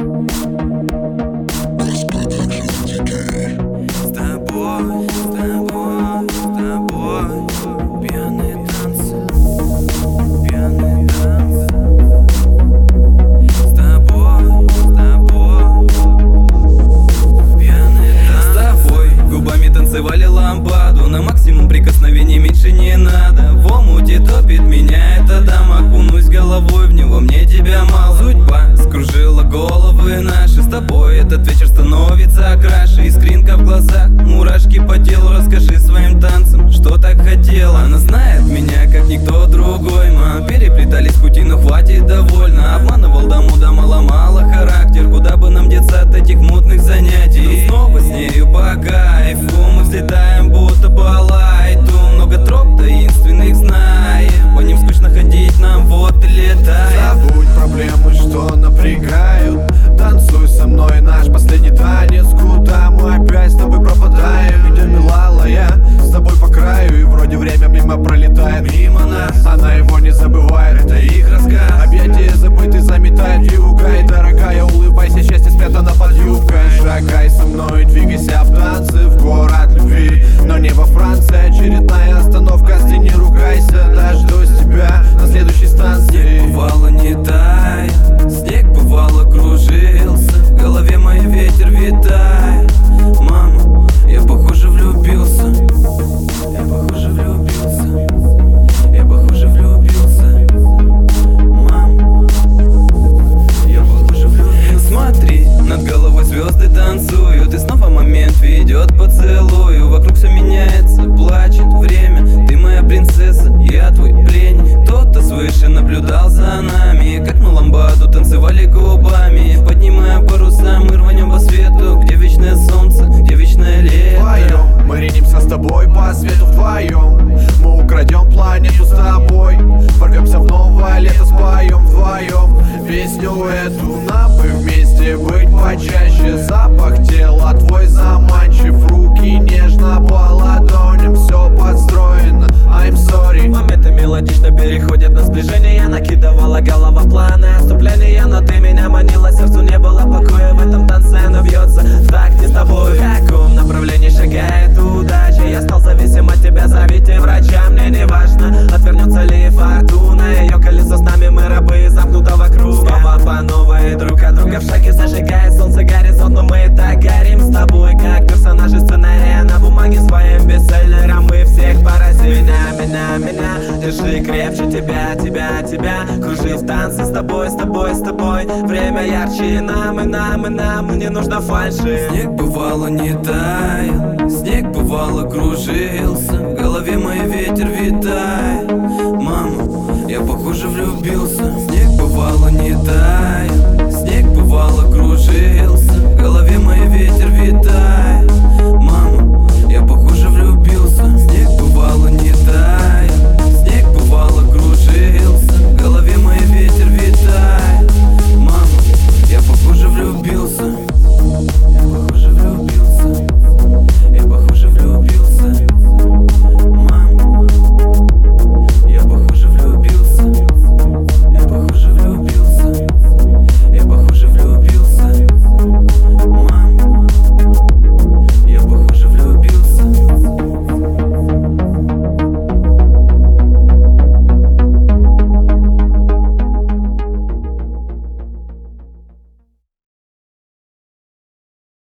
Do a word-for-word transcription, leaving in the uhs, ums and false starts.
С тобой, с тобой, с тобой пьяные танцы, пьяные танцы. С тобой, с тобой пьяные танцы. С тобой губами танцевали ламбаду, на максимум прикосновений меньше не надо. В омуте топит меня эта дама, окунусь головой в него, мне тебя мало. Судьба скружила головы наши, с тобой этот вечер становится краше. Искринка в глазах, мурашки по телу, расскажи своим танцам, что так хотела. Она знает меня, как никто другой, мы переплетались пути, но хватит, довольно. Обманывал дому, дама ломала характер, куда бы нам деться от этих мутных занятий. Но снова с нею по кайфу мы взлетаем, будто по лайту. Много троп таинственных знаем, по ним скучно ходить нам, вот и летай. Забудь проблемы, что напрягают, танцуй со мной наш последний танец. Куда мы опять с тобой пропадаем? Идем, милая, с тобой по краю, и вроде время мимо пролетает мимо нас. Она его не забывает, это их рассказ. Объятия забыты заметает вьюга, и дорогая, улыбайся, счастье спрятано под юбкой. Шагай со мной, двигайся в танце, в город любви, но не во Франции. Очередная остановка, ты не ругайся, дождусь тебя на следующей станции. Снег бывало не тает, снег бывало кружился, в голове мой ветер витает. Мама, я похоже влюбился, я похоже влюбился, я похоже влюбился. Мама, я похоже влюбился. Смотри, над головой звезды танцуют, и снова момент ведет поцелую. Вокруг все меняется, плачет время, ты моя принцесса, я твой пленник. Кто-то свыше наблюдал за нами, как мы ламбаду танцевали губами. Поднимая паруса, мы рванем по свету, где вечное солнце, где вечное лето. Вдвоем мы ринемся с тобой по свету, вдвоем мы украдем планету с тобой, ворвемся в новое лето, споем вдвоем песню эту. Нам бы вместе быть почаще, запах тела твой заманчив, руки нежно по ладоням, все подстроено, I'm sorry. Моменты мелодично переходят на сближение, накидывала голова планы отступления, но ты меня манила, сердцу не было покоя, в этом танце оно бьется в такте с тобой. В каком направлении шагает удача, я стал зависим от тебя, зовите врача, мне не важно, отвернется ли фортуна, ее колесо с нами, мы рабы замкнутого круга. Снова по новой, друг от друга в шаге, зажигает солнце горизонт, но мы и так горим с тобой, как персонажи сценария на бумаге, своим бестселлером мы всех поразим. Меня, меня, меня, держи крепче тебя, тебя, тебя, кружи в танце с тобой, с тобой, с тобой. Время ярче и нам, и нам, и нам, не нужно фальши. Снег бывало не таял, снег бывало кружился, в голове мой ветер витает. Мама, я похоже влюбился. Снег бывало не таял,